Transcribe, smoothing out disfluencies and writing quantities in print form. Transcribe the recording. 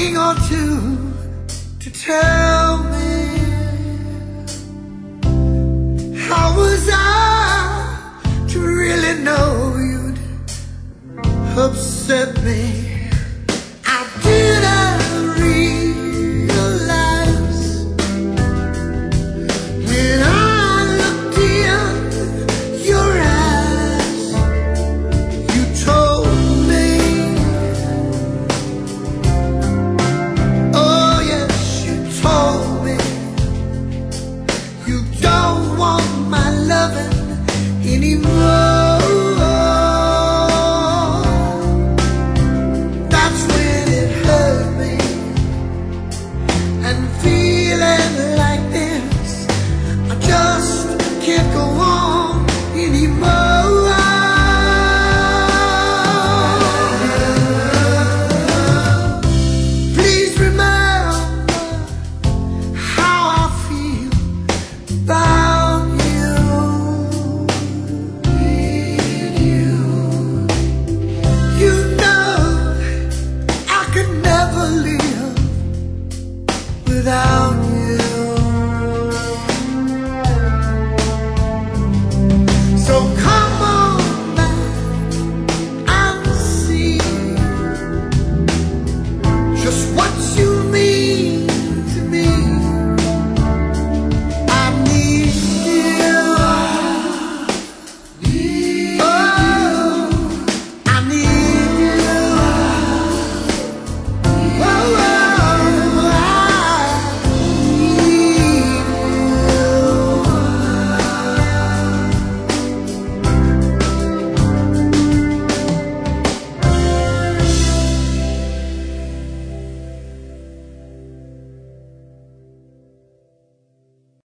thing or two to tell me. How was I to really know you'd upset me? I didn't realize when I looked in your eyes. You told me, oh yes, you told me you don't want my loving anymore.